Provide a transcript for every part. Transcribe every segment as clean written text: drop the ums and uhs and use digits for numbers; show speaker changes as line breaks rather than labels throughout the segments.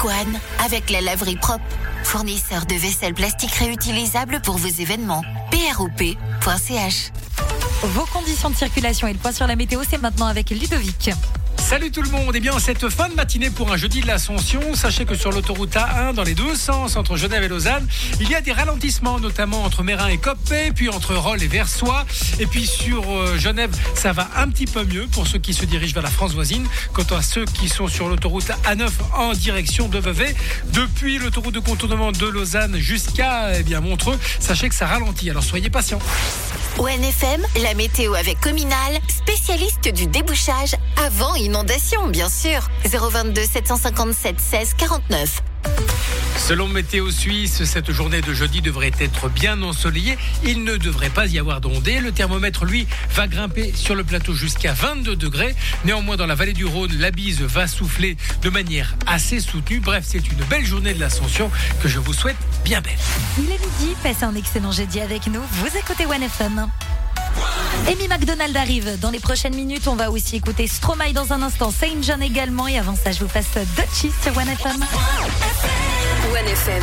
One, avec la laverie propre. Fournisseur de vaisselle plastique réutilisable pour vos événements. prop.ch.
Vos conditions de circulation et le point sur la météo, c'est maintenant avec Ludovic.
Salut tout le monde, et bien en cette fin de matinée pour un jeudi de l'Ascension, sachez que sur l'autoroute A1 dans les deux sens entre Genève et Lausanne, il y a des ralentissements notamment entre Mérin et Coppet, puis entre Rolle et Versoix, et puis sur Genève ça va un petit peu mieux pour ceux qui se dirigent vers la France voisine. Quant à ceux qui sont sur l'autoroute A9 en direction de Vevey, depuis l'autoroute de contournement de Lausanne jusqu'à Montreux, sachez que ça ralentit, alors soyez patients.
ONFM, la météo avec Cominal, spécialiste du débouchage avant inondation, bien sûr. 022 757 16 49.
Selon Météo Suisse, cette journée de jeudi devrait être bien ensoleillée. Il ne devrait pas y avoir d'ondées. Le thermomètre, lui, va grimper sur le plateau jusqu'à 22 degrés. Néanmoins, dans la vallée du Rhône, la bise va souffler de manière assez soutenue. Bref, c'est une belle journée de l'Ascension que je vous souhaite bien belle.
Il est midi, passez un excellent jeudi avec nous. Vous écoutez OneFM. Amy McDonald arrive dans les prochaines minutes. On va aussi écouter Stromae dans un instant, Saint John également. Et avant ça, je vous passe Dutchie sur OneFM.
OneFM.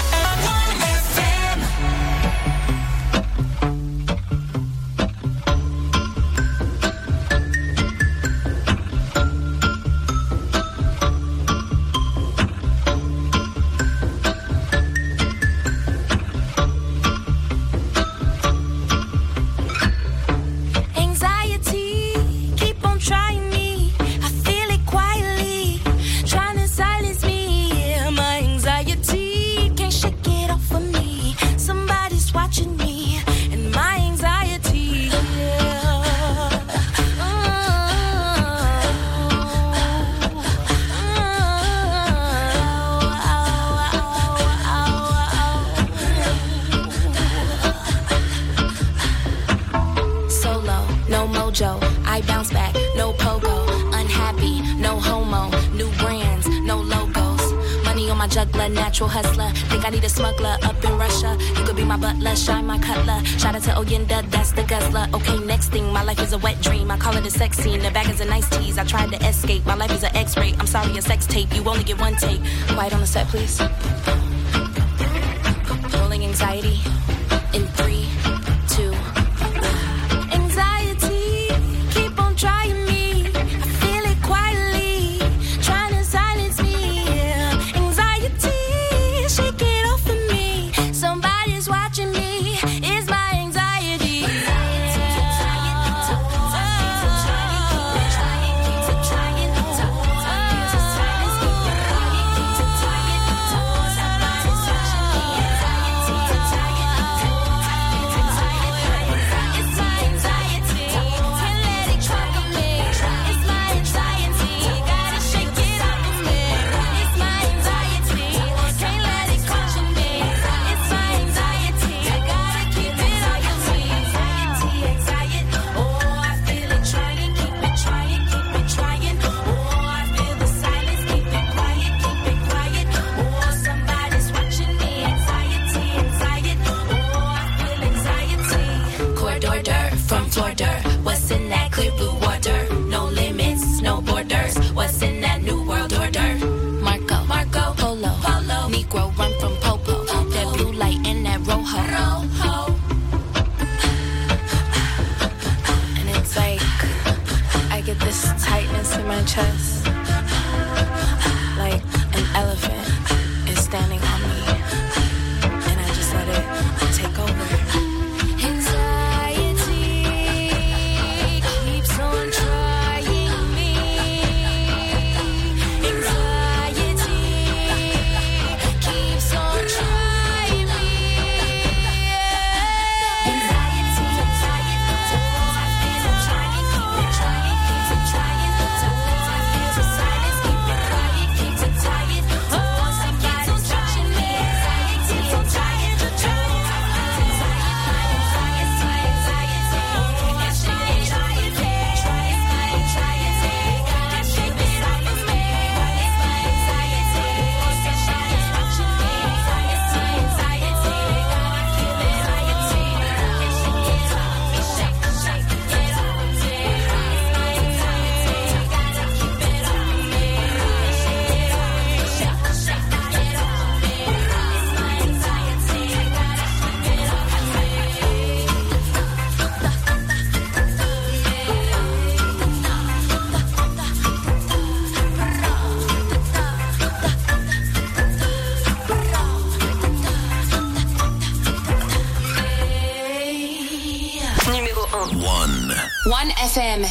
I bounce back, no pogo, unhappy, no homo, new brands, no logos. Money on my juggler, natural hustler. Think I need a smuggler up in Russia. You could be my butler, shine my cutler. Shout out to Oyenda, that's the guzzler. Okay, next thing, my life is a wet dream. I call it a sex scene, the back is a nice tease. I tried to escape, my life is an X-ray. I'm sorry, a sex tape, you only get one take. Quiet on the set, please. Rolling anxiety in 3, 2, 1. Anxiety, keep on trying me. I feel it quietly, trying to silence me. Anxiety, shake it off of me. Somebody's watching me. It's my anxiety. What's in that clear blue water? No limits, no borders. What's in that new world order? Marco, Polo, Negro run from Popo. That blue light in that rojo. And it's like I get this tightness in my chest, like an elephant is standing on me, and I just let it take over.
One FM.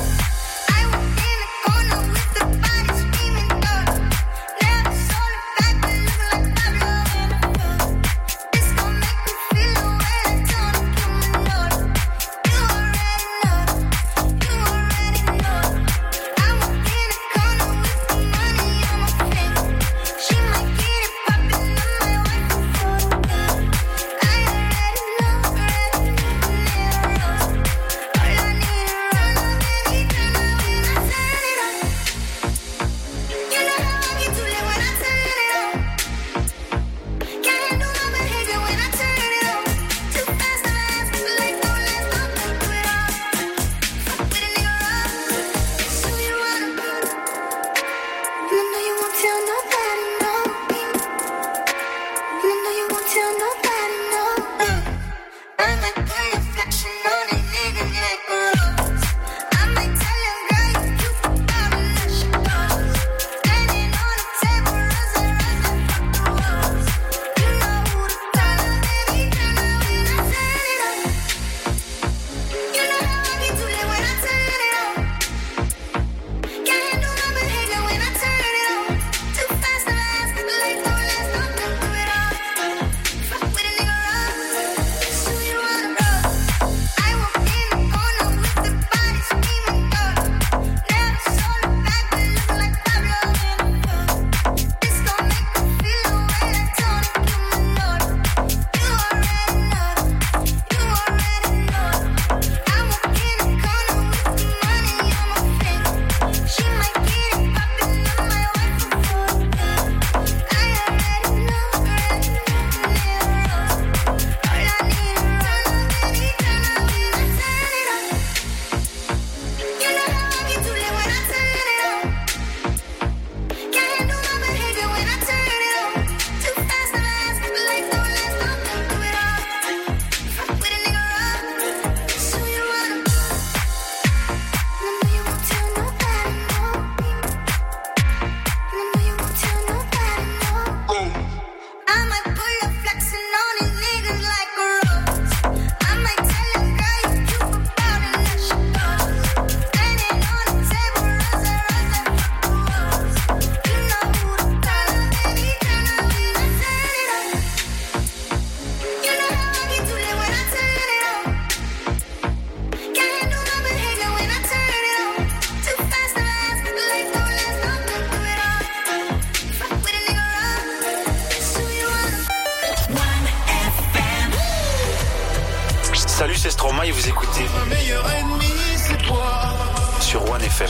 Salut, c'est Stromae et vous écoutez
Ma meilleure ennemie, c'est toi.
Sur One FM.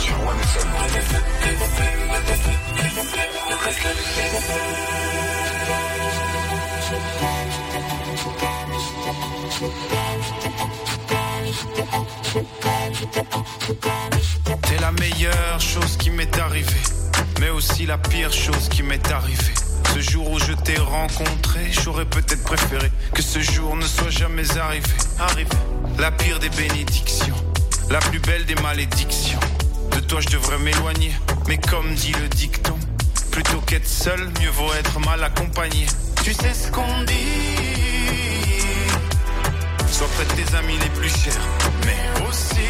T'es la meilleure chose qui m'est arrivée, mais aussi la pire chose qui m'est arrivée. Ce jour où je t'ai rencontré, j'aurais peut-être préféré que ce jour ne soit jamais arrivé. La pire des bénédictions, la plus belle des malédictions. De toi je devrais m'éloigner, mais comme dit le dicton, plutôt qu'être seul, mieux vaut être mal accompagné. Tu sais ce qu'on dit, sois près de tes amis les plus chers, mais aussi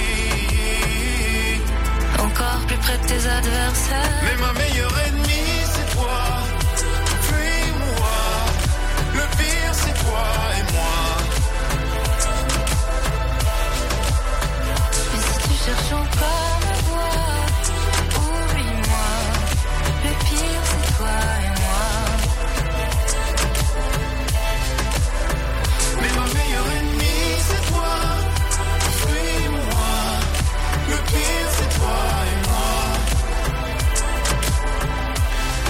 encore plus près de tes adversaires.
Mais ma meilleure ennemie, c'est toi. Fuis-moi, le pire c'est toi et moi.
Mais si tu cherches encore ma voix, oublie-moi. Le pire c'est toi et moi.
Mais ma meilleure ennemie, c'est toi. Fuis-moi, le pire c'est toi et moi.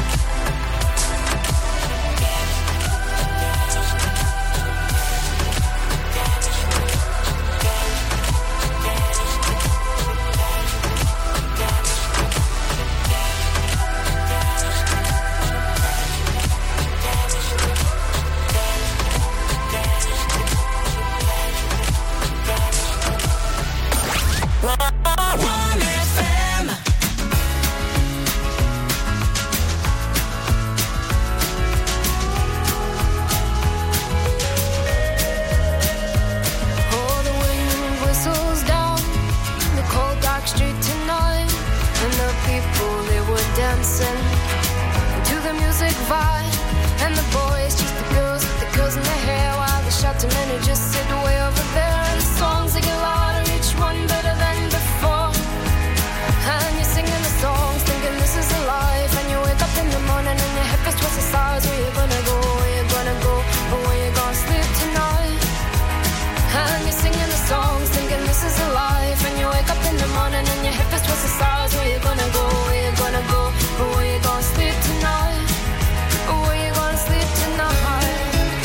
provide. And the boys chase the girls with the curls in their hair, while the shouting men who just sit way over there. And the songs they get louder, each one better than before. And you're singing the songs, thinking this is a life. And you wake up in the morning and your head is twisted sides. Where you gonna go, where you gonna go, or where you gonna sleep tonight? And you're singing the songs, thinking this is a life. And you wake up in the morning and your hip is twisted sides. Where you gonna go, where you gonna go, or where you gonna sleep tonight? Or where you gonna sleep tonight?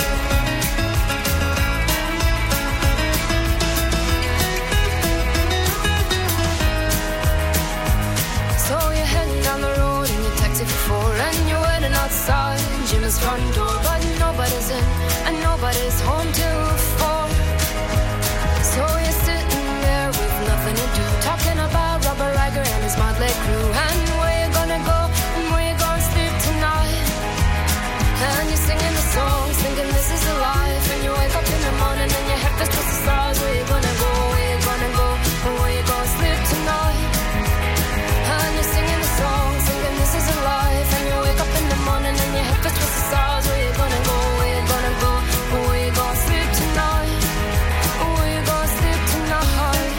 So you're heading down the road in your taxi for 4, and you're waiting outside Jimmy's front door, but nobody's in and nobody's home till 4. So you're sitting there with nothing to do, talking about Robert Riger and his motley crew, and where you gonna go and where you gonna sleep tonight. And you're singing the songs, thinking this is a life. And you wake up in the morning and your head is twisted sides. Where you gonna go, where you gonna go, and where you gonna sleep tonight. And you're singing the songs, thinking this is a life. And you wake up in the morning and your head is twisted sides. Where you gonna go, where you gonna go, and where you gonna sleep tonight. Where you gonna sleep tonight.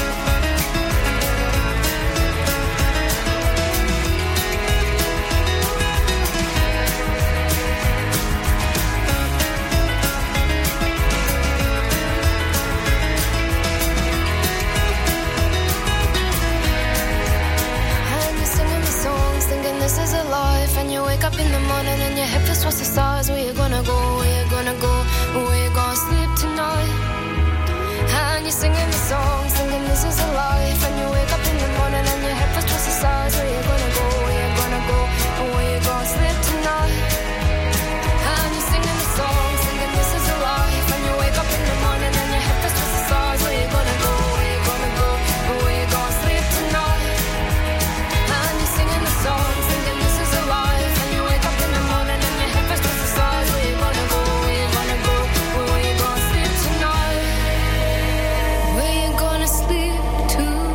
Thinking this is a life, and you wake up in the morning and your head feels towards the stars. Where you gonna go, where you gonna go, where you gonna sleep tonight. And you're singing the songs, thinking this is a life. And you wake up in the morning and your head feels towards the stars. Where you gonna go, where you gonna go, where you gonna sleep tonight. And you're singing the songs, thinking this is a life. And you wake up in the morning and your head feels towards the stars. Where you gonna go, where you gonna go, where you gonna sleep tonight. And you're singing the songs, thinking this is a life. And you wake up in the morning and your head feels towards the stars. Where you gonna go, where you gonna go, where you gonna sleep tonight. Where you gonna sleep tonight.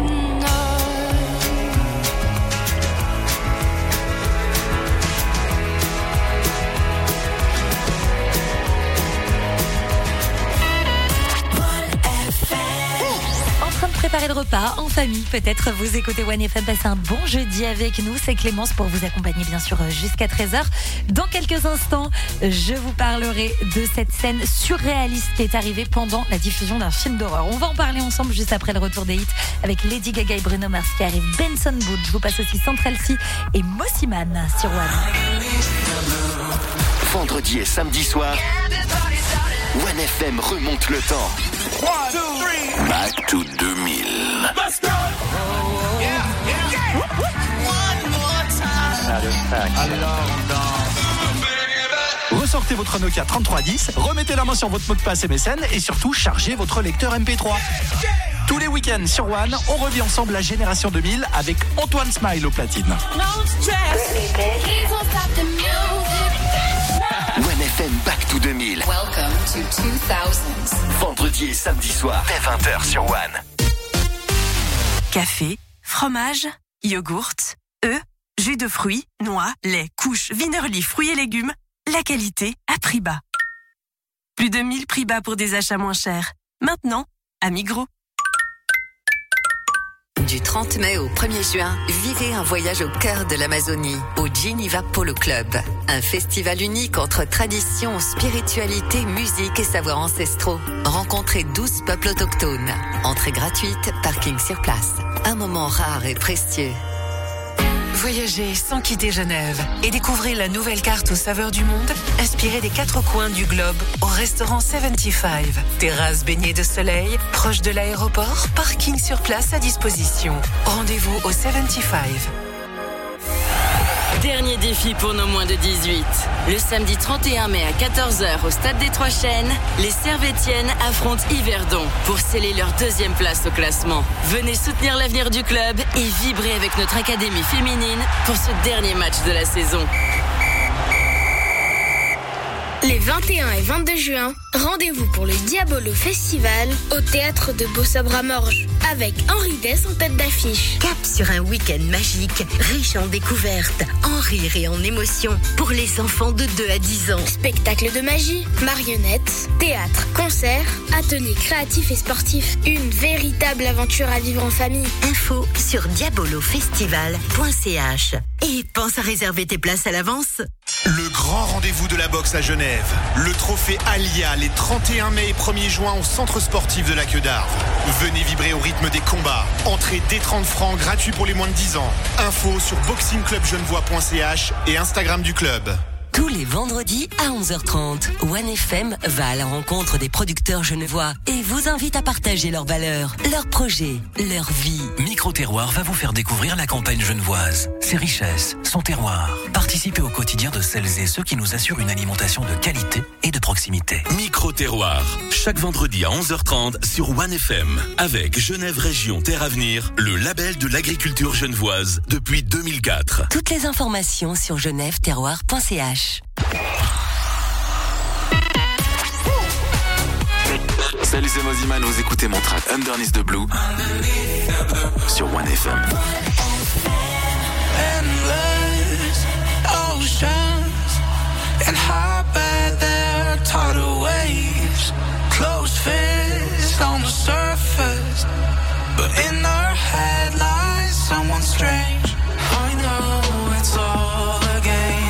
En train de préparer le repas en famille, peut-être vous écoutez 1FM, passez un bon jeudi avec nous. C'est Clémence pour vous accompagner bien sûr jusqu'à 13h. Dans quelques instants, je vous parlerai de cette scène surréaliste qui est arrivée pendant la diffusion d'un film d'horreur. On va en parler ensemble juste après le retour des hits avec Lady Gaga et Bruno Mars qui arrive, Benson Boone. Je vous passe aussi Central C et Mossiman sur One.
Vendredi et samedi soir, 1FM remonte le temps. Back to 2000. Let's go.
Ressortez votre Nokia 3310, remettez la main sur votre mot de passe MSN et surtout chargez votre lecteur MP3. Tous les week-ends sur One, on revit ensemble la génération 2000 avec Antoine Smile au platine.
1FM Back to 2000.
Welcome to 2000s.
Vendredi et samedi soir, dès 20h sur One.
Café, fromage, yogourt, œufs, jus de fruits, noix, lait, couches, Wienerli, fruits et légumes. La qualité à prix bas. Plus de 1000 prix bas pour des achats moins chers. Maintenant, à Migros.
Du 30 mai au 1er juin, vivez un voyage au cœur de l'Amazonie, au Geneva Polo Club. Un festival unique entre tradition, spiritualité, musique et savoirs ancestraux. Rencontrez 12 peuples autochtones. Entrée gratuite, parking sur place. Un moment rare et précieux.
Voyagez sans quitter Genève et découvrez la nouvelle carte aux saveurs du monde, inspirée des 4 coins du globe au restaurant 75. Terrasse baignée de soleil, proche de l'aéroport, parking sur place à disposition. Rendez-vous au 75.
Dernier défi pour nos moins de 18. Le samedi 31 mai à 14h au Stade des Trois Chênes, les Servétiennes affrontent Yverdon pour sceller leur 2e place au classement. Venez soutenir l'avenir du club et vibrer avec notre académie féminine pour ce dernier match de la saison.
Les 21 et 22 juin, rendez-vous pour le Diabolo Festival au théâtre de Beau-Sabre-à-Morges avec Henri Dess en tête d'affiche.
Cap sur un week-end magique, riche en découvertes, en rire et en émotions pour les enfants de 2 à 10 ans.
Spectacle de magie, marionnettes, théâtre, concerts, ateliers créatifs et sportifs. Une véritable aventure à vivre en famille.
Info sur diabolofestival.ch. Et pense à réserver tes places à l'avance.
Le grand rendez-vous de la boxe à Genève. Le trophée Alia les 31 mai et 1er juin au centre sportif de la Queue d'Arve. Venez vibrer au rythme des combats. Entrée dès 30 francs, gratuit pour les moins de 10 ans. Info sur boxingclubgenevois.ch et Instagram du club.
Tous les vendredis à 11h30, OneFM va à la rencontre des producteurs genevois et vous invite à partager leurs valeurs, leurs projets, leur vie.
Micro-terroir va vous faire découvrir la campagne genevoise, ses richesses, son terroir. Participez au quotidien de celles et ceux qui nous assurent une alimentation de qualité et de proximité.
Micro-terroir, chaque vendredi à 11h30 sur OneFM, avec Genève Région Terre Avenir, le label de l'agriculture genevoise depuis 2004.
Toutes les informations sur genèveterroir.ch.
Salut, c'est Moziman, vous écoutez mon track Underneath the Blue sur OneFM.
Endless oceans and high by their tidal waves, closed fists on the surface, but in our head lies someone strange. I know it's all a game.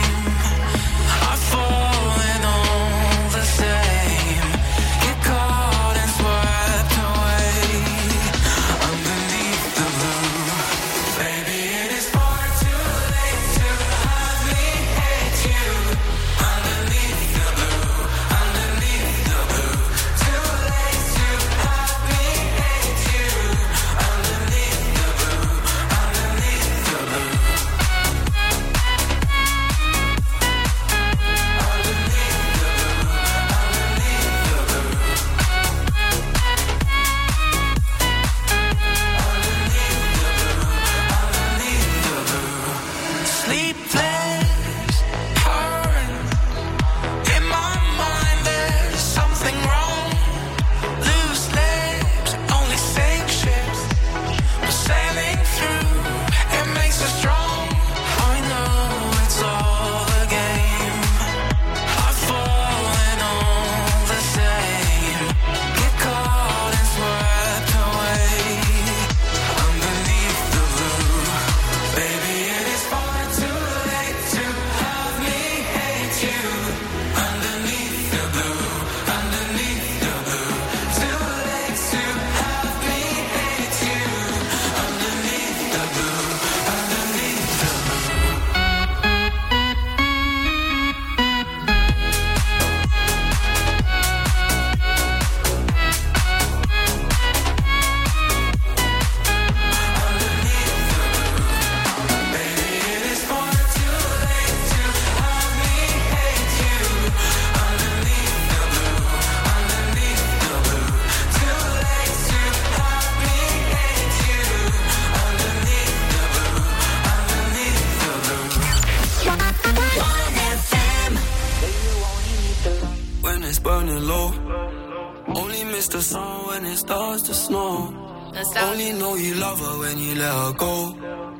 Only know you love her when you let her go.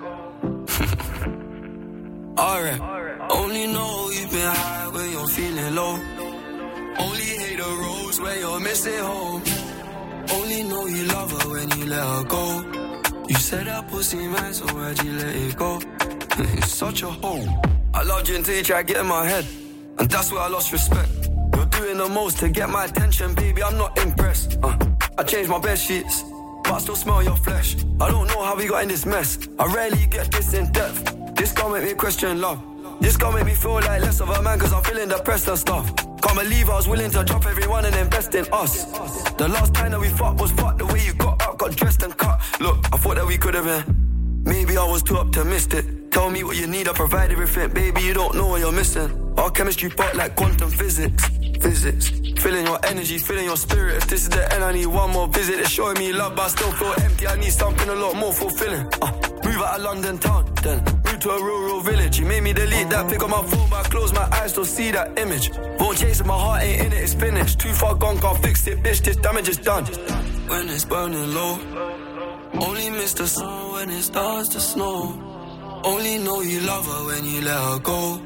Alright. Only know you've been high when you're feeling low. Only hate the roads where you're missing home. Only know you love her when you let her go. You said that pussy man, so why'd you let it go? It's such a hole. I loved you until you tried to get in my head, and that's where I lost respect. You're doing the most to get my attention, baby, I'm not impressed. I changed my bed sheets, but I still smell your flesh. I don't know how we got in this mess. I rarely get this in depth. This gon' make me question love. This gon' make me feel like less of a man, cause I'm feeling depressed and stuff. Can't believe I was willing to drop everyone and invest in us. The last time that we fought was fucked. The way you got up, got dressed and cut. Look, I thought that we could've been. Maybe I was too optimistic. Tell me what you need, I provide everything. Baby, you don't know what you're missing. Our chemistry part like quantum physics. Feeling your energy, feeling your spirit. If this is the end, I need one more visit. It's showing me love, but I still feel empty. I need something a lot more fulfilling. Move out of London town, then move moved to a rural village. He made me delete that pic on my phone, but I close my eyes, still see that image. Won't chase it, my heart ain't in it, it's finished. Too far gone, can't fix it, bitch, this damage is done. When it's burning low, only miss the sun when it starts to snow. Only know you love her when you let her go.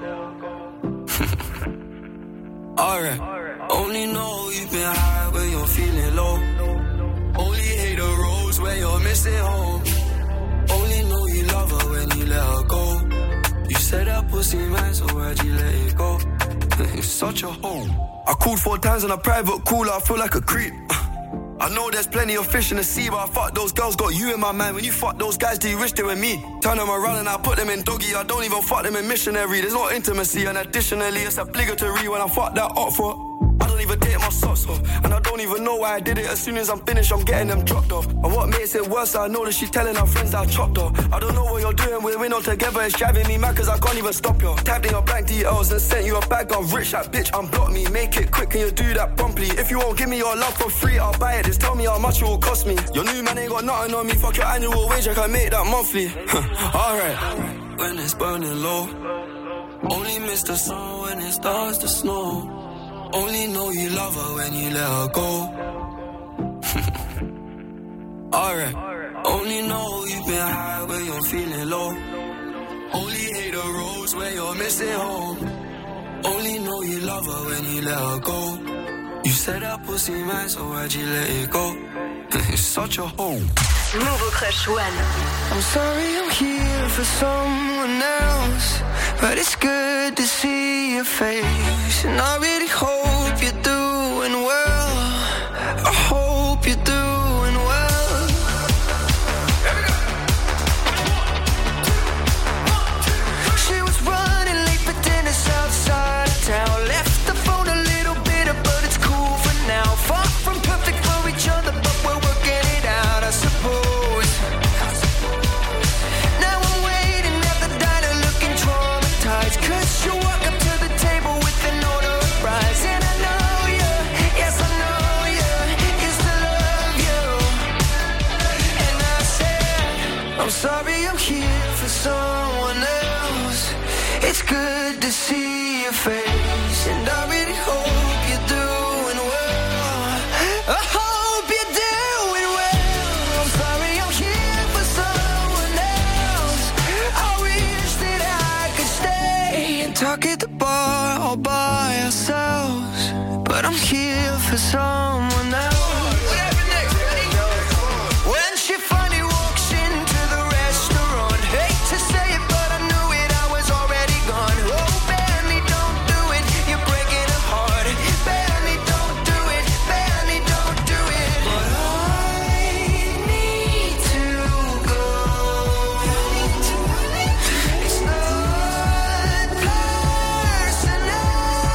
Alright. Only know you've been high when you're feeling low. Only hate the roads where you're missing home. Only know you love her when you let her go. You said that pussy man, so why'd you let it go? It's such a hole. I called 4 times on a private call, I feel like a creep. I know there's plenty of fish in the sea, but I fuck those girls, got you in my mind. When you fuck those guys, do you wish they were me? Turn them around and I put them in doggy. I don't even fuck them in missionary. There's no intimacy, and additionally, it's obligatory when I fuck that up for. I don't even take my socks off, and I don't even know why I did it. As soon as I'm finished, I'm getting them dropped off. And what makes it worse, I know that she's telling her friends that I chopped her. I don't know what you're doing, we're in all together. It's driving me mad cause I can't even stop you. Tapped in your bank details and sent you a bag. I'm rich, that bitch, unblock me. Make it quick, can you do that promptly? If you won't give me your love for free, I'll buy it. Just tell me how much it will cost me. Your new man ain't got nothing on me. Fuck your annual wage, I can make that monthly. Alright. When it's burning low, only miss the sun when it starts to snow. Only know you love her when you let her go. Alright. Only know you've been high when you're feeling low. Only hate the roads where you're missing home. Only know you love her when you let her go. You said that pussy man, so why'd you let it go? It's such a hole.
Nouveau Crush One.
I'm sorry I'm here for someone else, but it's good to see your face. And I really hope you're doing well. I hope you're doing well. She was running late for dinner south side of town. Left the phone a little bitter, but it's cool for now. Far from perfect for each other, but we're working it out, I suppose. Now I'm waiting at the diner looking traumatized, cause you walk up to the table with an order of fries. And I know you, yes I know you, used to love you. And I said, I'm sorry I'm here for someone else. It's good to see your face, and I really hope you're doing well. I hope you're doing well. I'm sorry I'm here for someone else. I wish that I could stay and talk at the bar all by ourselves, but I'm here for someone else. When she finally walks into the restaurant, hate to say it, but I knew it, I was already gone. Oh, Benny, don't do it, you're breaking her heart. Benny, don't do it, Benny, don't do it. But I need to go. It's not personal.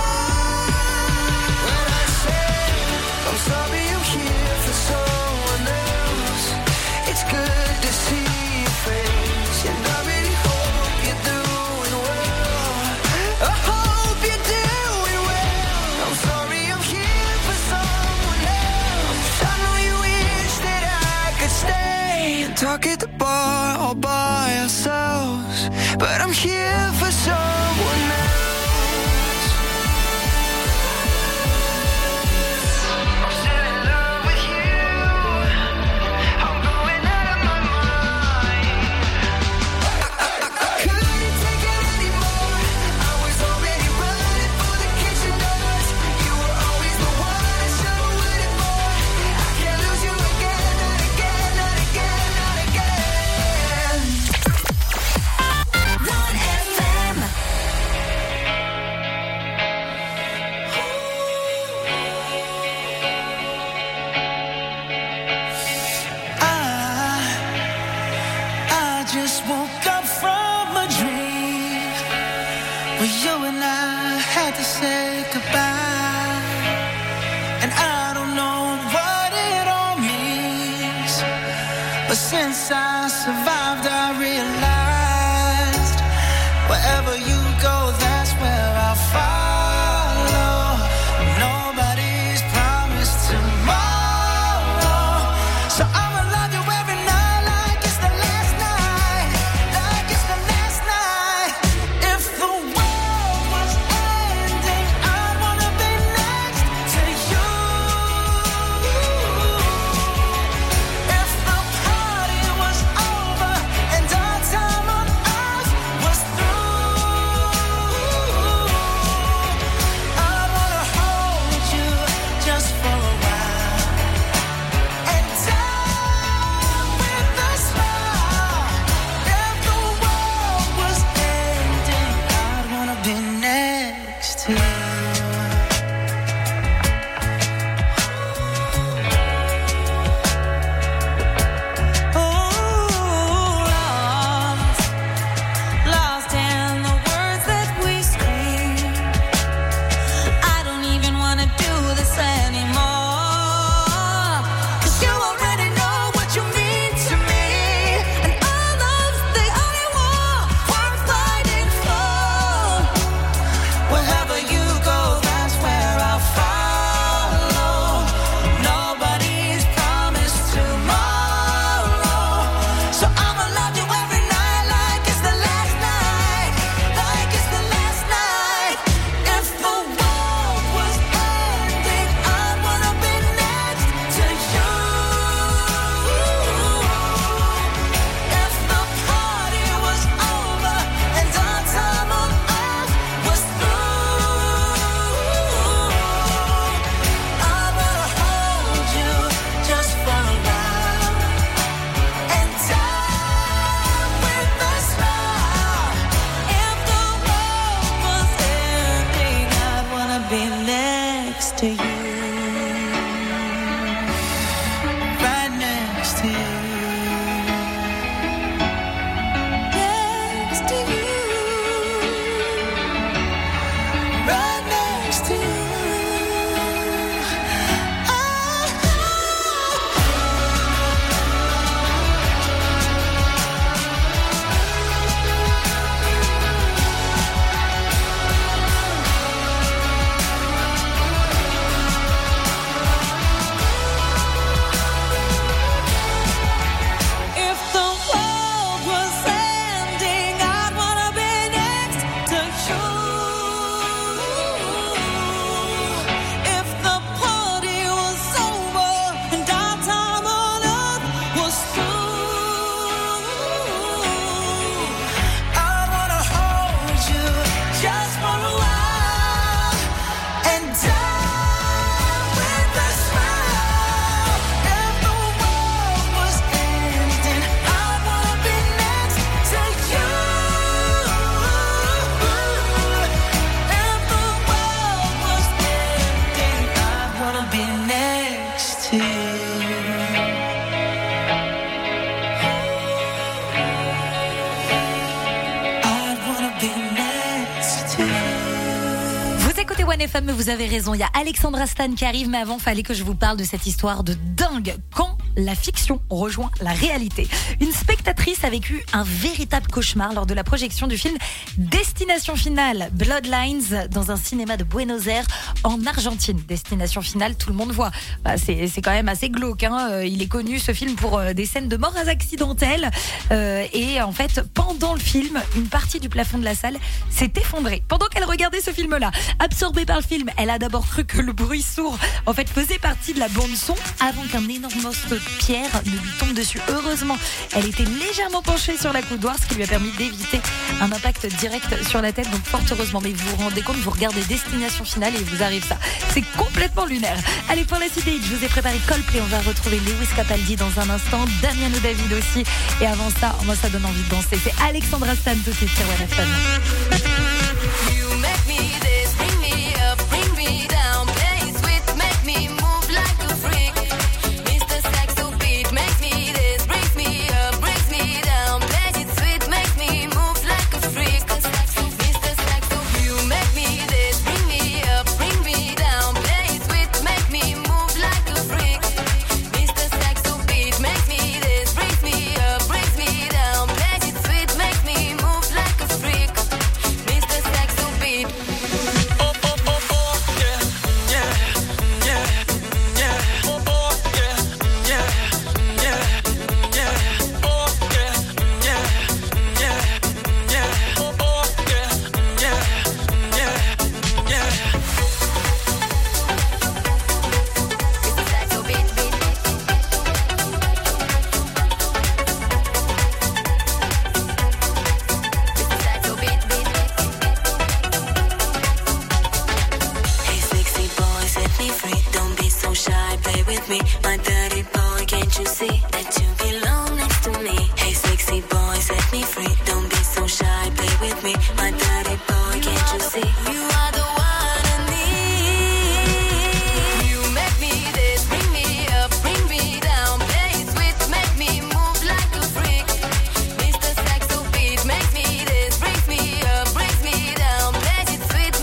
When I say I'm sorry I'm here for someone else, it's good to see your face, and I really hope you're doing well. I hope you're doing well. I'm sorry I'm here for someone else. I know you wish that I could stay and talk at the bar all by ourselves, but I'm here for someone else. I'm still in love with you. I'm going out of my mind. I couldn't take it anymore. I was already running for the kitchen doors. You were always the one I should have waited for. I can't lose you again, not again, not again, not again. 1FM. I just woke up from a dream where you and I had to say goodbye, and I don't know what it all means, but since I survived I realized wherever you go, that's where I'll follow. Nobody's promised tomorrow, so I'ma love you every night like it's the last night, like it's the last night. next to you. Right next to you. Next to you. Right next to you.
FM, vous avez raison, il y a Alexandra Stan qui arrive, mais avant, fallait que je vous parle de cette histoire de dingue. Quand la fiction rejoint la réalité. Une spectatrice a vécu un véritable cauchemar lors de la projection du film Destination Finale, Bloodlines, dans un cinéma de Buenos Aires, en Argentine. Destination Finale, tout le monde voit. C'est quand même assez glauque, hein. Il est connu, ce film, pour des scènes de morts accidentelles. Et en fait, pendant le film, une partie du plafond de la salle s'est effondrée. Pendant qu'elle regardait ce film-là, absorbée par le film, elle a d'abord cru que le bruit sourd, en fait, faisait partie de la bande-son, avant qu'un énorme morceau de pierre ne lui tombe dessus. Heureusement, elle était légèrement penchée sur la coudoir, ce qui lui a permis d'éviter un impact direct sur la tête. Donc fort heureusement, mais vous vous rendez compte, vous regardez Destination Finale et il vous arrive ça. C'est complètement lunaire. Allez, pour la suite, je vous ai préparé Coldplay. On va retrouver Lewis Capaldi dans un instant, Damiano David aussi. Et avant ça, moi ça donne envie de danser. C'est Alexandra Stan tout de suite sur One FM.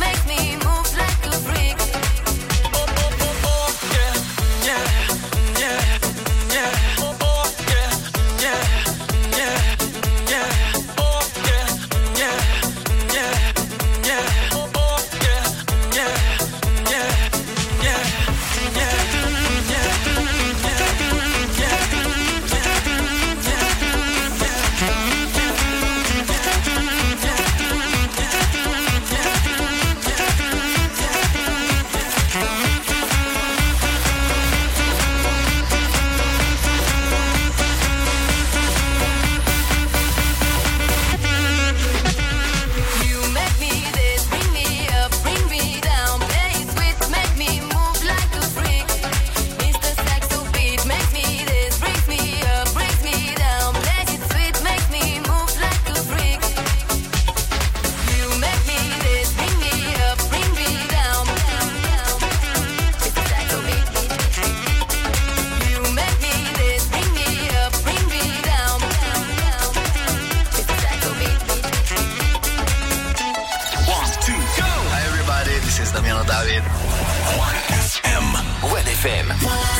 Yeah.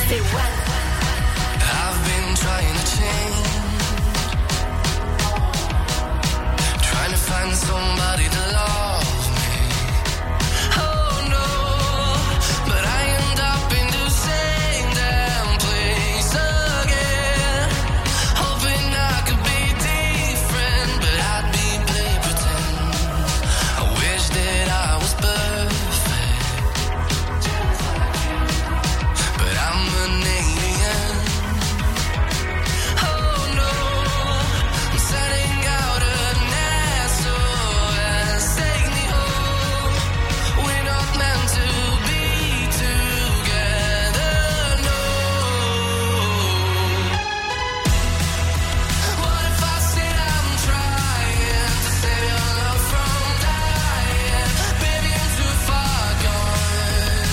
c'est One.
I've been trying to change, trying to find somebody to love me. Oh no, but I end up in the same damn place again, hoping I could be different, but I'd be play pretend. I wish that I was perfect, but I'm an alien. Oh no, I'm setting out an SOS, take me home. We're not meant to be together, no. What if I said I'm trying to save your love from dying? Baby, I'm too far gone.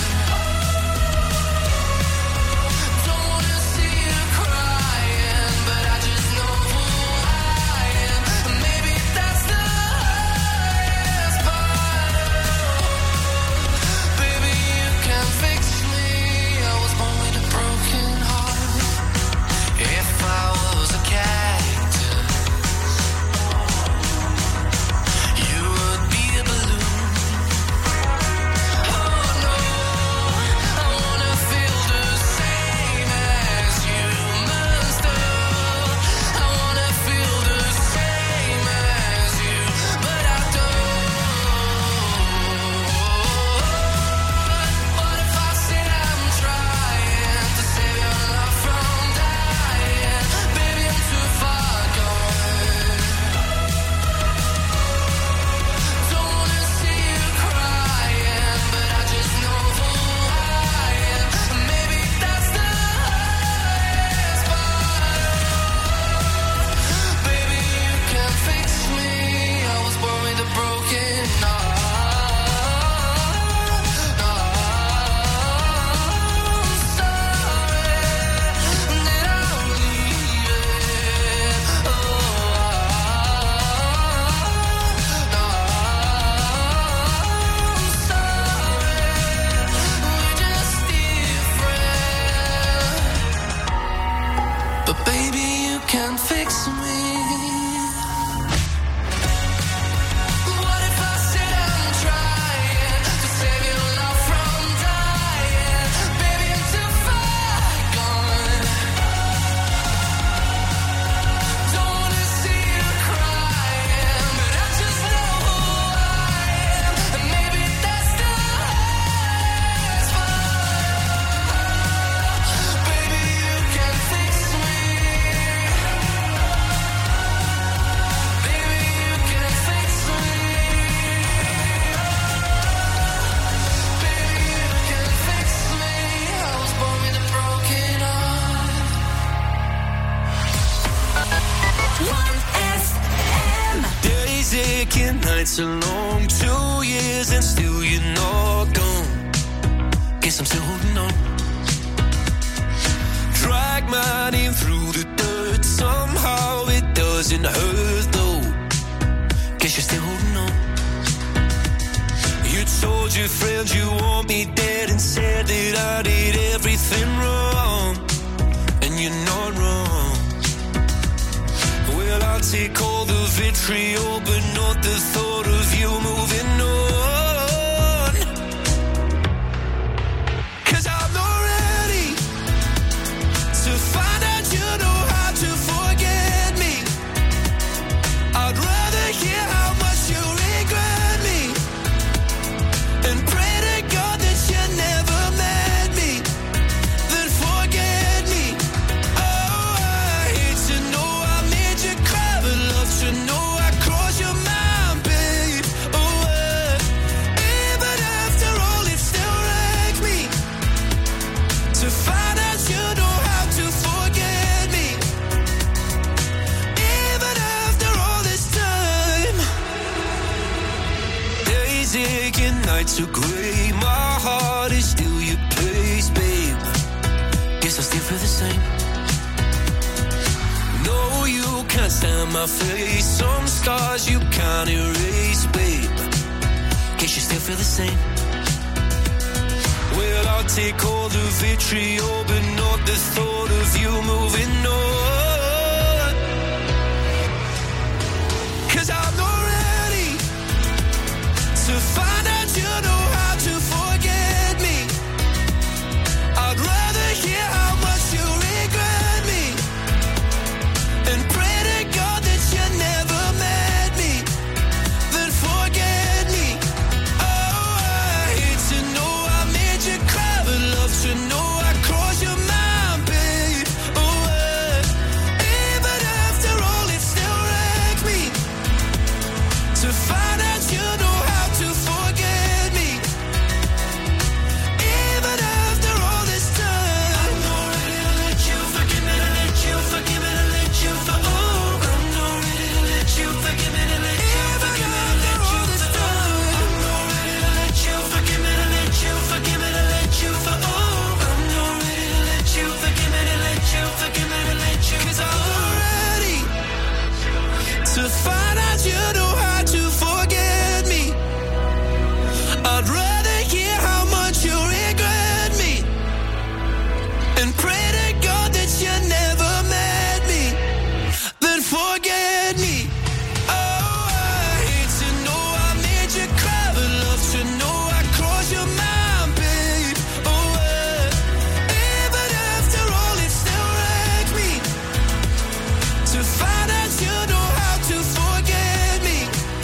Don't wanna see you crying, but I just know who I am. Maybe that's the hardest part. Baby, you can fix me. I was born with a broken heart. If I was a cactus, you would be a balloon. Oh no, I wanna feel the same as humans do. I wanna feel the same as you, but I don't. What if I said I'm trying to save your love from dying? Baby, I'm too far gone. Don't wanna see you crying, but I just know who I am. Maybe that's the hardest part. Baby, you can fix me. I was born with a broken heart. I'm sorry that I'm leaving. I'm sorry, we're just different. But baby, you can fix me. What if I said I'm trying to save your love from dying? Baby, I'm too far gone. Don't wanna see you crying, but I just know who I am. And maybe that's the hardest part. Baby, you can fix me. Baby, you can fix me. Baby, you can fix me. I was born with a broken heart.
Days aching, nights are long, 2 years and still you're not gone. Guess I'm still holding on. Drag my name through the dirt, somehow it doesn't hurt though. Guess you're still holding on. You told your friends you want me dead and said that I did everything wrong, and you're not wrong. Well, I'll take all the vitriol, but not the thought of you moving on. 'Cause I'm not ready to find out you know how to forget me. I'd rather hear how much you regret me and pray to God that you never met me, then forget me. Oh, I hate to know I made you cry, but love to know I crossed your mind, babe. Oh, even after all, it still wrecks me to find out you know how to forget me. Even after all this time, days aching, nights are grey. My heart is still your place, babe. Guess I still feel the same. No, you can't stand my face. Some scars you can't erase, babe. Guess you still feel the same. Well, I'll
I'll take all the vitriol, but not the thought of you moving on. 'Cause I'm not ready to find out you know how to forget me. I'd rather hear how much you regret me and pray to God that you never met me, then forget me. Oh, I hate to know I made you cry, but love to know I crossed your mind, babe. Oh, even after all, it still wrecks me to find out you know how to forget me. Even after all this time, I'm not ready to let you forgive me, to let you forgive me, to let you I'm not ready to let you forgive me, to let you forgive me, to let you I'm not ready to let you forgive me, to let you forgive me, to let you I'm not ready to let you forgive me, to let you forgive me, to let you 'cause I'm not ready to find out you know how to forget me. I'd rather hear how much you regret me and pray to God that you never met me, then forget me. Oh, I hate to know I made you cry, but love to know I crossed your mind, babe. Oh, even after all, it still wrecks me to find out you know how to forget me.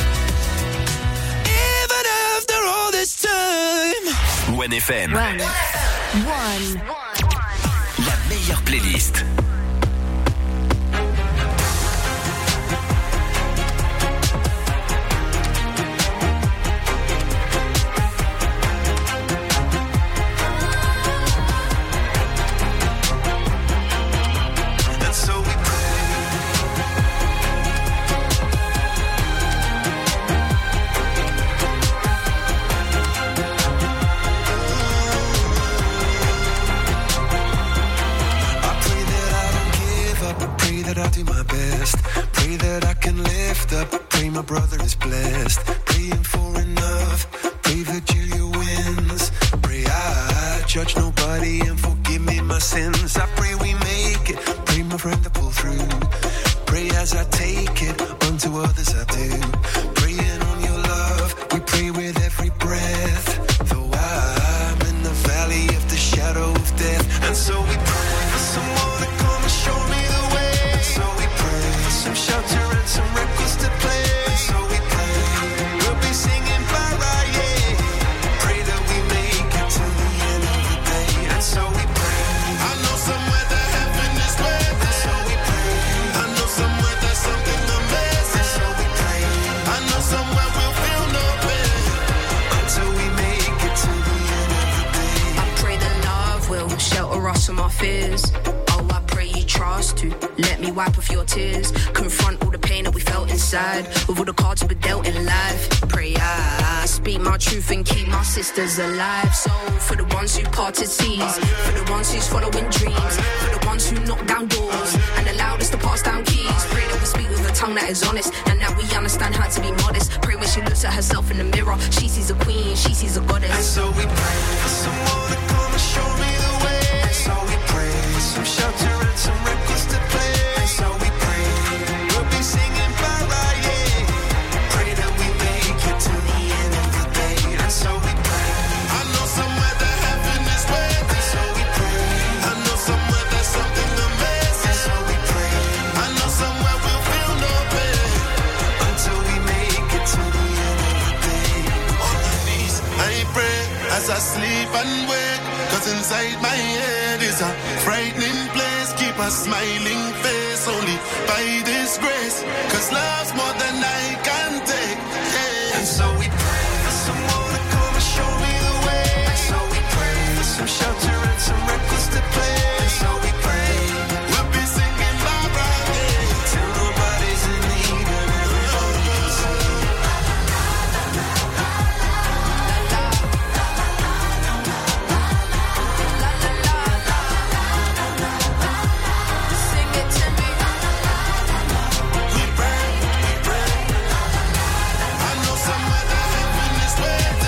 Even after all this time.
1FM.
One.
La meilleure playlist.
And so we pray that I'll do my best. Pray that I can lift up. Pray my brother is blessed. Praying for enough. Pray that Julia wins. Pray I judge nobody and forgive me my sins. I pray we make it. Pray my friend to pull through. Pray as I take it. Unto others I do. Praying on your love. We pray with every breath. Though I'm in the valley of the shadow of death. And so we pray for someone to come and show me the way. And so we pray for some shelter and some records to play. And so we pray we'll be singing Paraye. Pray that we make it to the end of the day. And so we pray. I know somewhere that heaven is waiting. And so we pray. I know somewhere there's something amazing. And so we pray. I know somewhere we'll feel no pain until we make it to the end of the day.
I pray that love will shelter us from our fears. Oh, I pray you trust to let me wipe off your tears. Confront all the pain that we felt inside with all the cards we were dealt in life. Pray I speak my truth and keep my sisters alive. So for the ones who parted seas, for the ones who's following dreams, for the ones who knock down doors and allowed us to pass down keys. Pray that we speak with a tongue that is honest and that we understand how to be modest. Pray when she looks at herself in the mirror, she sees a queen, she sees a goddess.
And so we pray for someone to come and show me the way. And so we pray for some shelter and some records to play. And so we pray we'll be singing Paraye. Pray that we make it to the end of the day. And so we pray. I know somewhere that heaven is waiting. And so we pray. I know somewhere there's something amazing. And so we pray. I know somewhere we'll feel no pain until we make it to the end of the day. On the knees, I pray as I sleep and wake. 'Cause inside my head is a frightening place. Keep a smiling face only by this grace. 'Cause love's more than I can take. Yeah. And so we pray for someone to come and show me the way. And so we pray for some shelter and some records to play. And so we pray we'll be singing Paraye till nobody's in need and everybody can sing. I know somewhere that heaven is waiting.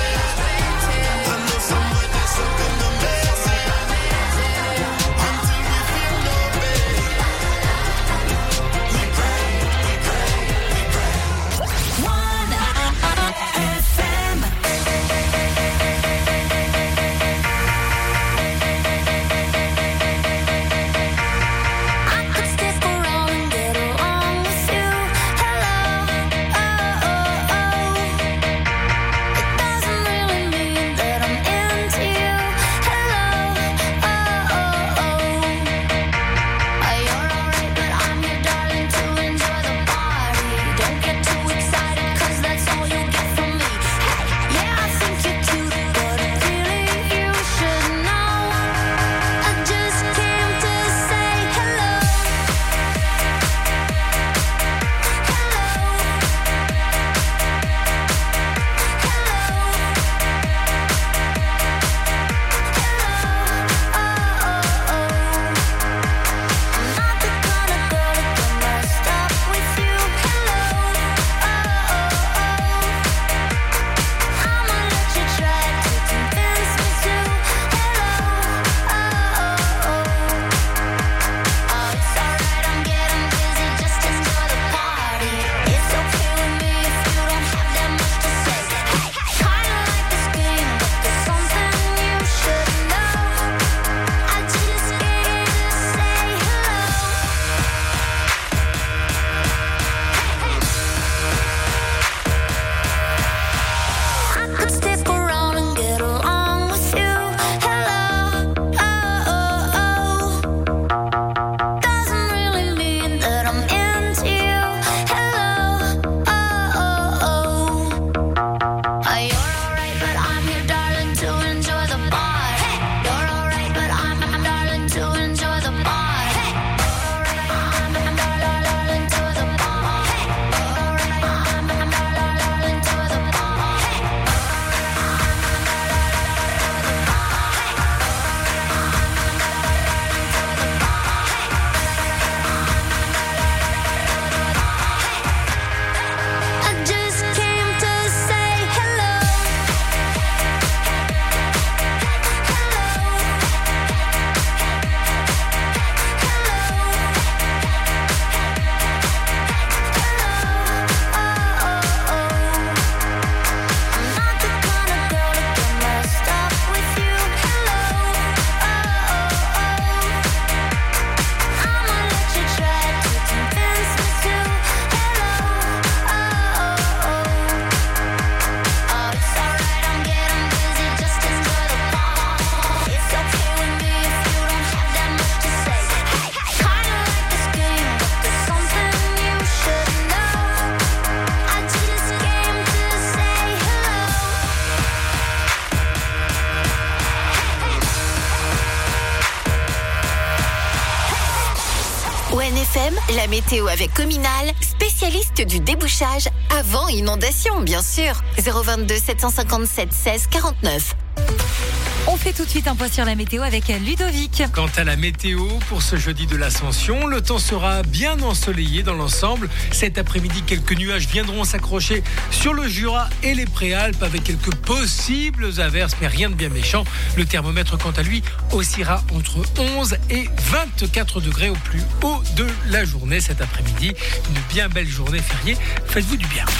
FM, la météo avec Cominal, spécialiste du débouchage avant inondation, bien sûr. 022 757 16 49.
On fait tout de suite un point sur la météo avec Ludovic.
Quant à la météo, pour ce jeudi de l'Ascension, le temps sera bien ensoleillé dans l'ensemble. Cet après-midi, quelques nuages viendront s'accrocher sur le Jura et les Préalpes avec quelques possibles averses, mais rien de bien méchant. Le thermomètre, quant à lui, oscillera entre 11 et 24 degrés au plus haut de la journée cet après-midi. Une bien belle journée fériée. Faites-vous du bien.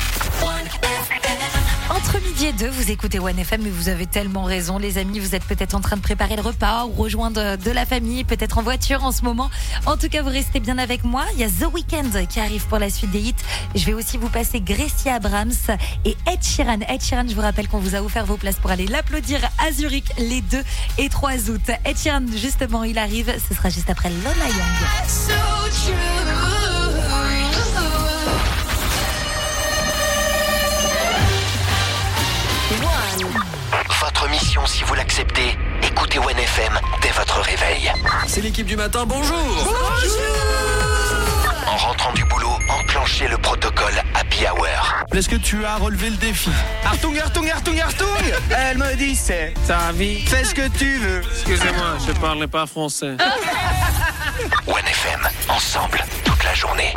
Entre midi et 2, vous écoutez OneFM, mais vous avez tellement raison, les amis. Vous êtes peut-être en train de préparer le repas ou rejoindre de la famille, peut-être en voiture en ce moment. En tout cas, vous restez bien avec moi. Il y a The Weeknd qui arrive pour la suite des hits. Je vais aussi vous passer Gracie Abrams et Ed Sheeran. Ed Sheeran, je vous rappelle qu'on vous a offert vos places pour aller l'applaudir à Zurich les 2 et 3 août. Ed Sheeran, justement, il arrive. Ce sera juste après Lola Young.
Votre mission, si vous l'acceptez, écoutez OneFM dès votre réveil.
C'est l'équipe du matin, bonjour.
En rentrant du boulot, enclenchez le protocole Happy Hour.
Est-ce que tu as relevé le défi?
Artung, Artung, Artung, Artung. Elle me dit c'est ta vie, fais ce que tu veux.
Excusez-moi, je parle pas français.
OneFM, ensemble, toute la journée.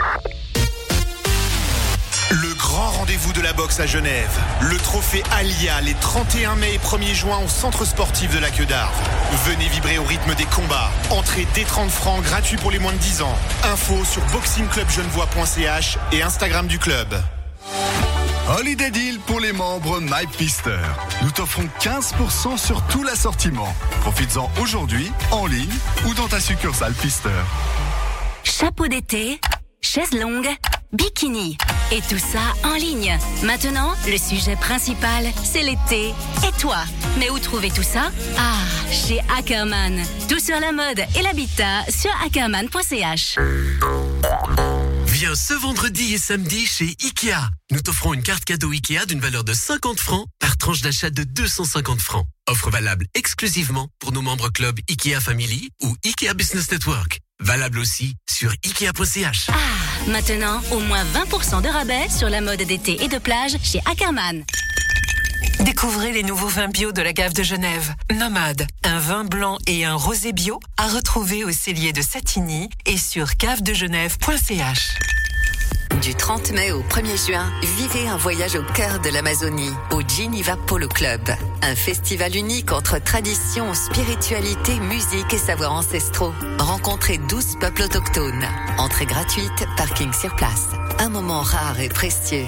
Le grand rendez-vous de la boxe à Genève. Le trophée Alia les 31 mai et 1er juin au centre sportif de la Queue d'Arve. Venez vibrer au rythme des combats. Entrée dès 30 francs, gratuit pour les moins de 10 ans. Info sur boxingclubgenevois.ch et Instagram du club.
Holiday Deal pour les membres MyPister. Nous t'offrons 15% sur tout l'assortiment. Profites-en aujourd'hui, en ligne ou dans ta succursale Pister.
Chapeau d'été, chaise longue, bikini. Et tout ça en ligne. Maintenant, le sujet principal, c'est l'été. Et toi, mais où trouver tout ça? Ah, chez Ackerman. Tout sur la mode et l'habitat sur ackerman.ch.
Viens ce vendredi et samedi chez Ikea. Nous t'offrons une carte cadeau Ikea d'une valeur de 50 francs par tranche d'achat de 250 francs. Offre valable exclusivement pour nos membres club Ikea Family ou Ikea Business Network. Valable aussi sur Ikea.ch.
Ah, maintenant, au moins 20% de rabais sur la mode d'été et de plage chez Ackerman.
Découvrez les nouveaux vins bio de la Cave de Genève. Nomade, un vin blanc et un rosé bio à retrouver au cellier de Satigny et sur cavedegenève.ch.
Du 30 mai au 1er juin, vivez un voyage au cœur de l'Amazonie, au Geneva Polo Club. Un festival unique entre tradition, spiritualité, musique et savoirs ancestraux. Rencontrez 12 peuples autochtones. Entrée gratuite, parking sur place. Un moment rare et précieux.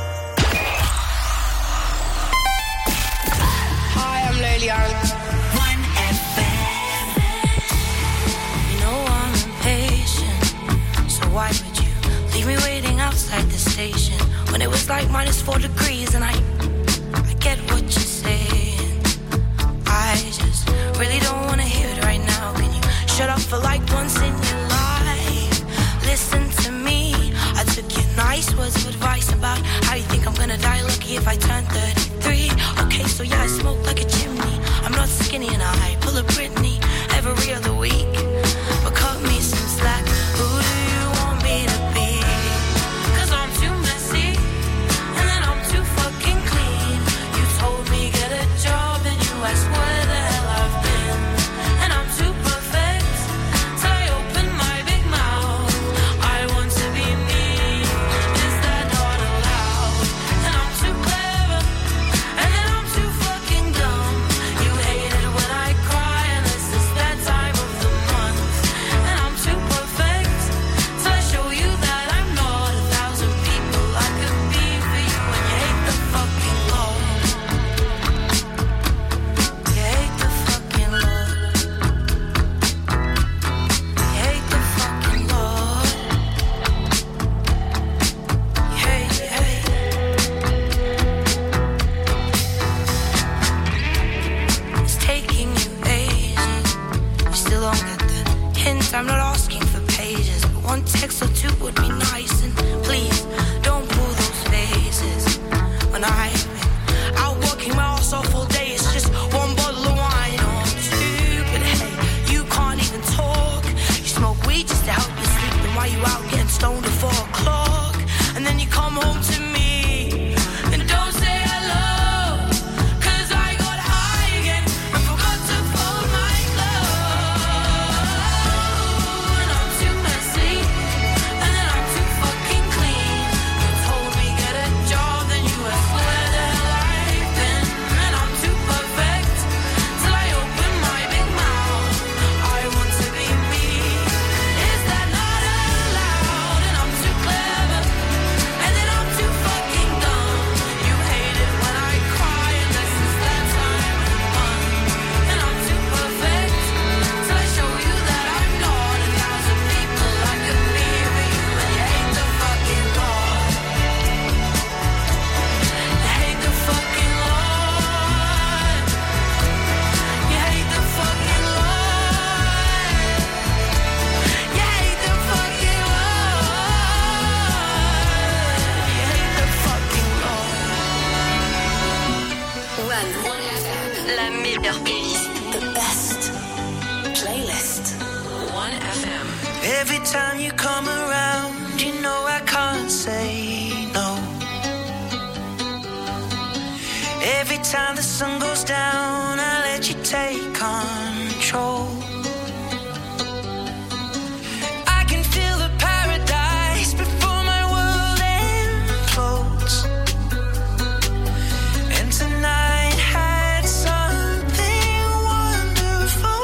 Hi, I'm Lily Allen.
You know I'm impatient, so why would you leave me waiting outside the station when it was like -4 degrees? And I get what you're saying. I just really don't want to hear it right now. Can you shut up for like once in your life? Listen to me. I took your nice words of advice about how you think I'm gonna die lucky if I turn 33. Okay, so yeah, I smoke like a chimney. I'm not skinny and I pull a Britney every other week. But cut me some slack. Who do you want me to be? 'Cause I'm too messy and then I'm too fucking clean. You told me get a job and you asked where the hell I've been. And I'm too perfect till I open my big mouth. I want to be me. Is that not allowed? And I'm too clever and then I'm too fucking dumb. You hate it when I cry unless it's that time of the month. And I'm too perfect till I show you that I'm not 1,000 people I could be for you. And you hate the fucking Lord. You hate the fucking Lord. You hate the fucking Lord. You hate, you hate. It's taking you ages. You still don't get the hint. I'm not asking for pages, but one text or two would be nice. And please don't pull those faces. When I've been out working my ass off all day, it's just one bottle of wine or two. But hey, you can't even talk. You smoke weed just to help you sleep. Then why you out
Every time you come around, you know I can't say no. Every time the sun goes down, I let you take control. I can feel the paradise before my world implodes. And tonight had something wonderful.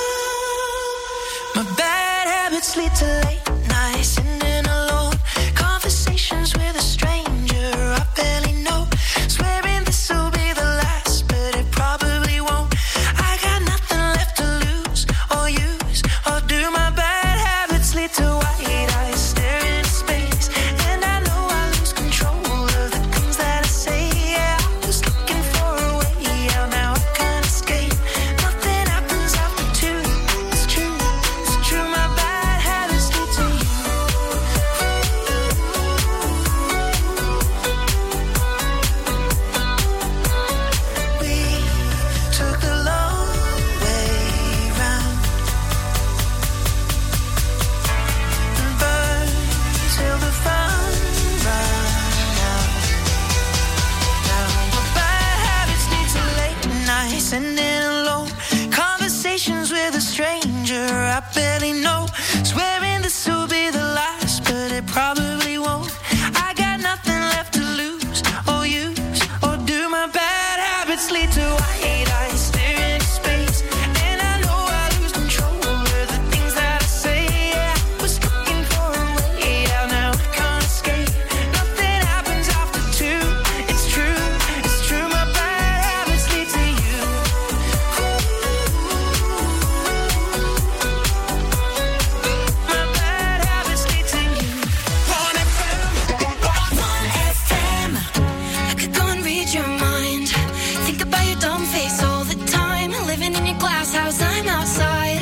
My bad habits lead to late nights, sitting alone, conversations with a stranger I barely know, swearing this will be the last, but it probably won't. I got nothing left to lose or use or do. My bad habits lead to white eyes staring into space, and I know I lose control of the things that I say. Yeah, I was looking for a way out, now I can't escape. Nothing happens after two. It's true, it's true. My bad habits lead to you. We took the long way round and burned till the fun ran out. Now my bad habits lead to late nights and in alone, conversations with a stranger I barely know, swearing this will be the last, but it probably won't. I got nothing left to lose or use or do. My bad habits lead to white eyes staring into space, and I know I lose control of the things that I say. Yeah, I was looking for a way out, now I can't escape. Nothing happens after two. It's true, it's true. My bad habits lead to you. My bad habits lead to you.
1FM. I could go and read your mind. Think about your dumb face all the time. Living in your glass house, I'm outside.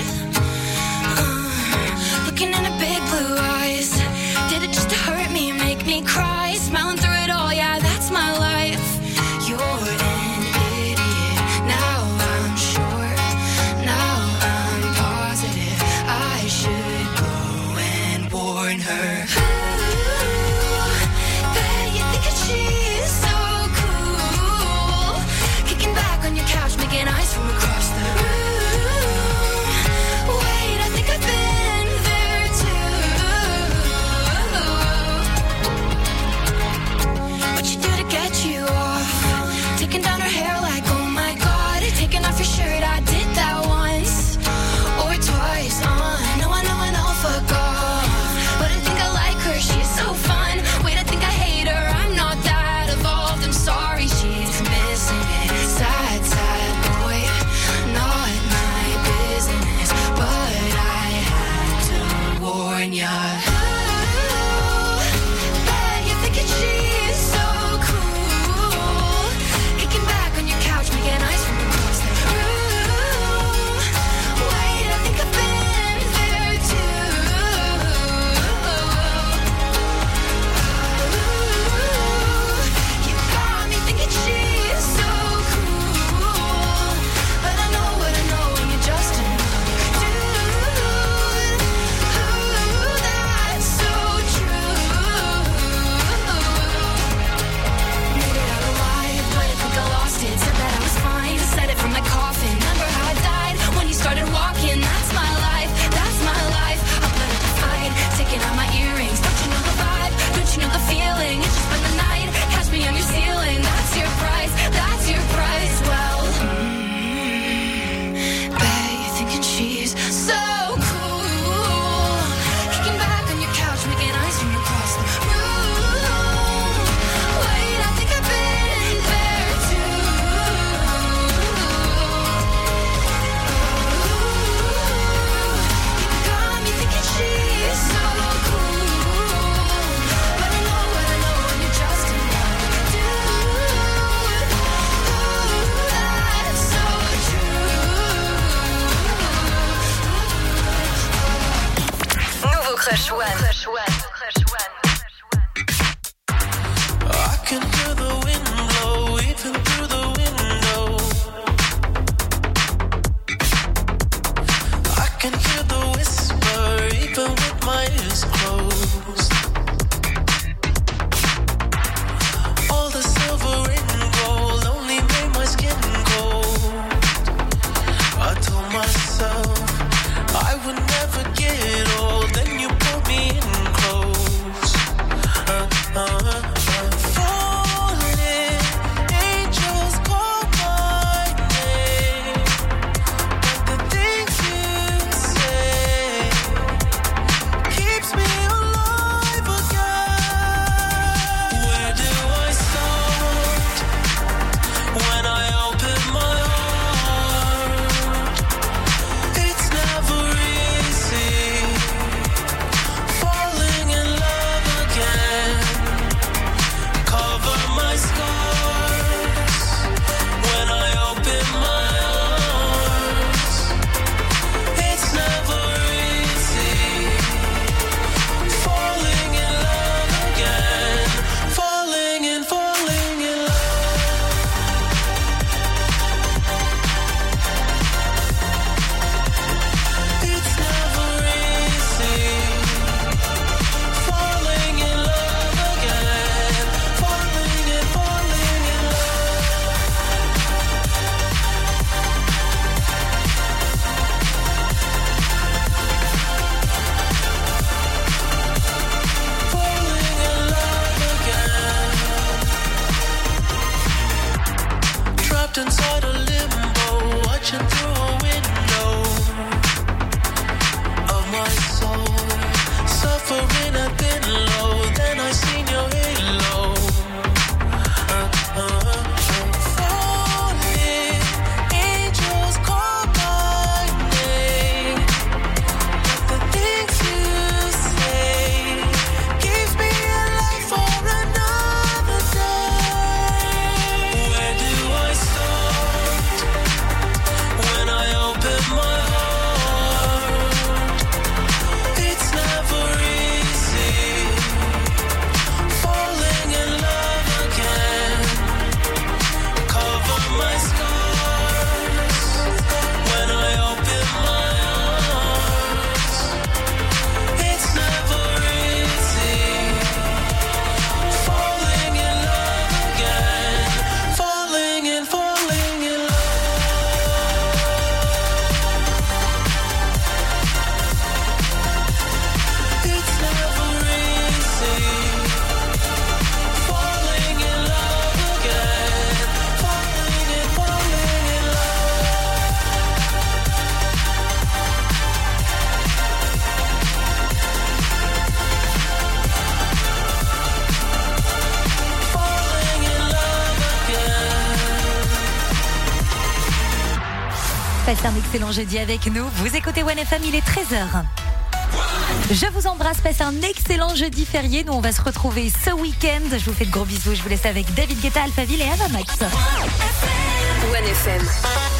Looking in her big blue eyes. Did it just to hurt me, make me cry? Smiling through it all, yeah, that's my life. You're an idiot. Now I'm sure. Now I'm positive. I should go and warn her. Bet you think that she's so cool. Kicking back on your couch, making eyes from across the room. Wait, I think I've been there too. What you do to get you off? Taking down her hair like, oh my god. Taking off your shirt, I did that once or twice. I know, fuck off. But I think I like her, she's so fun. Wait, I think I hate her, I'm not that evolved. I'm sorry, she's missing it. Sad, sad boy, not my business. But I had to warn ya. Bet you're thinking she's so cool. Kicking back on your couch, making eyes from across the room. Wait, I think I've been there too. You got me thinking she's so cool. But I know what I know, and you're just another dude. That's so true. Made it out alive, but I think I lost it. Said that I was fine, said it from my coffin. Remember how I died when you started walking? That's my life, that's my life. I put up a fight, taking out my earrings. Don't you know the vibe? Don't you know the feeling? It's just been the night, catch me on your ceiling. That's your price, that's your price. Well, bet you're thinking she's so cool. Kicking back on your couch, making eyes from across the room. Wait, I think I've been there too. You got me thinking she's so cool. But I know what I know, and you're just another dude. That's so true.
Nouveau Crush One.
I can hear the wind blow even through the window. I can hear the whisper even with my
Passez un excellent jeudi avec nous. Vous écoutez OneFM, il est 13h. Je vous embrasse, passez un excellent jeudi férié. Nous, on va se retrouver ce week-end. Je vous fais de gros bisous. Je vous laisse avec David Guetta, Alphaville et Ava Max.
OneFM.